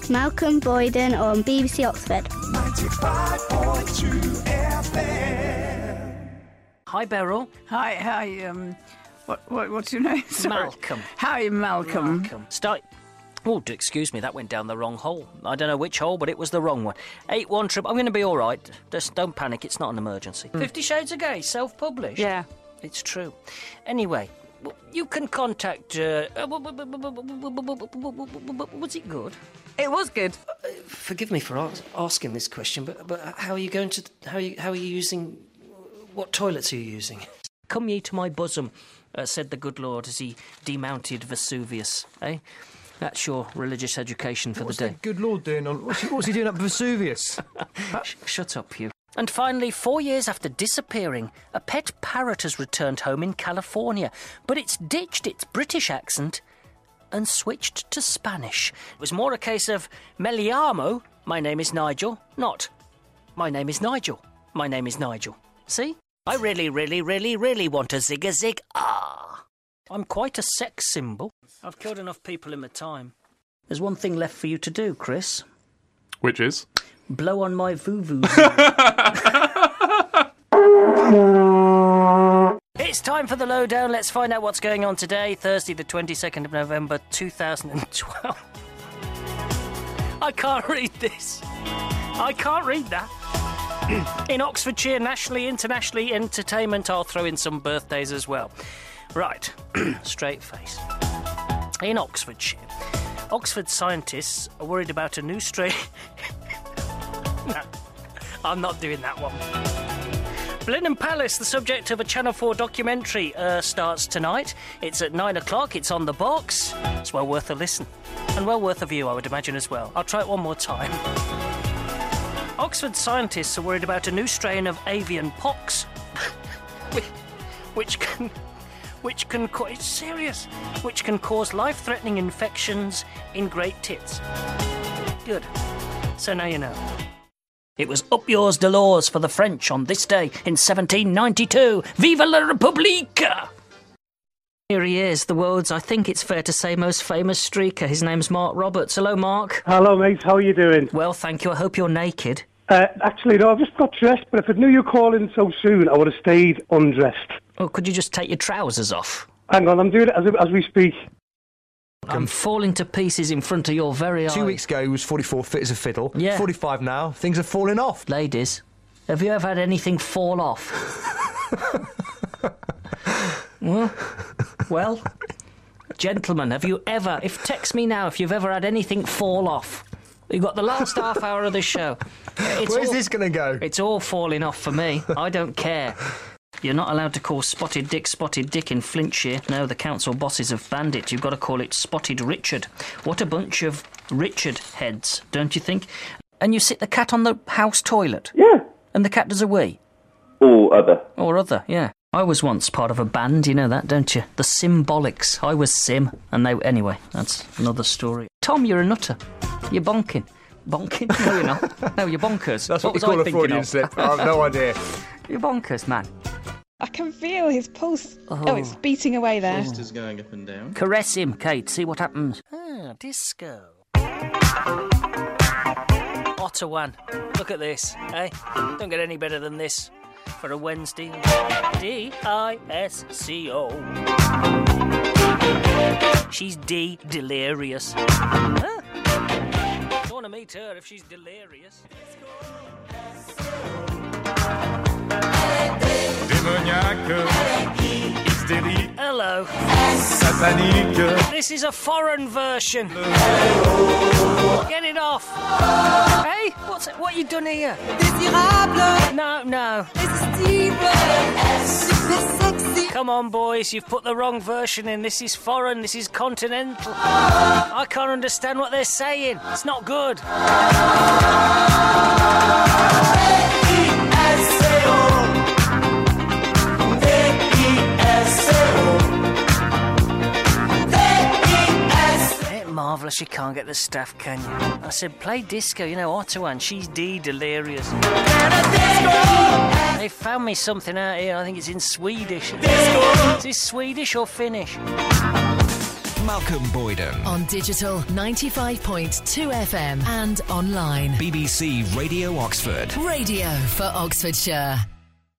Malcolm Boyden on BBC Oxford. 95.2 FM. Hi, Beryl. Hi. What's your name? Sorry. Malcolm. Hi, Malcolm. Start. Oh, excuse me, that went down the wrong hole. I don't know which hole, but it was the wrong one. 81 triple. I'm going to be all right. Just don't panic. It's not an emergency. 50 Shades of Grey, self-published. Yeah. It's true. Anyway, you can contact. Was it good? It was good. Forgive me for asking this question, but how are you going to? How are you using? What toilets are you using? Come ye to my bosom, said the good Lord as he demounted Vesuvius. Eh? That's your religious education for the day. What's the good Lord doing on... What's he doing up Vesuvius? Shut up, you. And finally, 4 years after disappearing, a pet parrot has returned home in California, but it's ditched its British accent and switched to Spanish. It was more a case of "Me llamo, my name is Nigel," not "My name is Nigel, my name is Nigel." See? I really, really, really, really want a zig-a-zig. Ah! I'm quite a sex symbol. I've killed enough people in my time. There's one thing left for you to do, Chris. Which is? Blow on my voo-voo. It's time for the lowdown. Let's find out what's going on today, Thursday the 22nd of November 2012. I can't read this. I can't read that. In Oxfordshire, nationally, internationally, entertainment, I'll throw in some birthdays as well. Right, straight face. In Oxfordshire, Oxford scientists are worried about a new strain... No, I'm not doing that one. Blenheim Palace, the subject of a Channel 4 documentary, starts tonight. It's at 9 o'clock, it's on the box. It's well worth a listen. And well worth a view, I would imagine, as well. I'll try it one more time. Oxford scientists are worried about a new strain of avian pox, which can it's serious, which can cause life-threatening infections in great tits. Good. So now you know. It was up yours de laws for the French on this day in 1792. Viva la Republique! Here he is, the world's, I think it's fair to say, most famous streaker. His name's Mark Roberts. Hello, Mark. Hello, mate. How are you doing? Well, thank you. I hope you're naked. Actually, no, I've just got dressed, but if I knew you were calling so soon, I would have stayed undressed. Oh, could you just take your trousers off? Hang on, I'm doing it as we speak. I'm falling to pieces in front of your very eyes. 2 weeks ago, he was 44, fit as a fiddle. Yeah. 45 now, things are falling off. Ladies, have you ever had anything fall off? Well, gentlemen, have you ever... Text me now if you've ever had anything fall off. You've got the last half hour of the show. Where's this going to go? It's all falling off for me. I don't care. You're not allowed to call Spotted Dick in Flintshire. No, the council bosses have banned it. You've got to call it Spotted Richard. What a bunch of Richard heads, don't you think? And you sit the cat on the house toilet? Yeah. And the cat does a wee? Or other. Or other, yeah. I was once part of a band, you know that, don't you? The Symbolics. I was Sim, and they... Anyway, that's another story. Tom, you're a nutter. You're bonking. Bonking? No, you're not. No, you're bonkers. That's what you call a Freudian slip. I have no idea. You're bonkers, man. I can feel his pulse. Oh, it's beating away there. Pulse is going up and down. Caress him, Kate. See what happens. Ah, disco. Ottawan. Look at this, eh? Don't get any better than this for a Wednesday. D-I-S-C-O. She's delirious. Huh? Don't want to meet her if she's delirious. Hello. This is a foreign version. Get it off. Hey, what you done here? No. Come on, boys, you've put the wrong version in. This is foreign, this is continental. I can't understand what they're saying. It's not good. Marvellous, you can't get the staff, can you? I said, play disco, you know, Ottawan, she's delirious. They found me something out here, I think it's in Swedish. Is this Swedish or Finnish? Malcolm Boyden. On digital 95.2 FM and online. BBC Radio Oxford. Radio for Oxfordshire.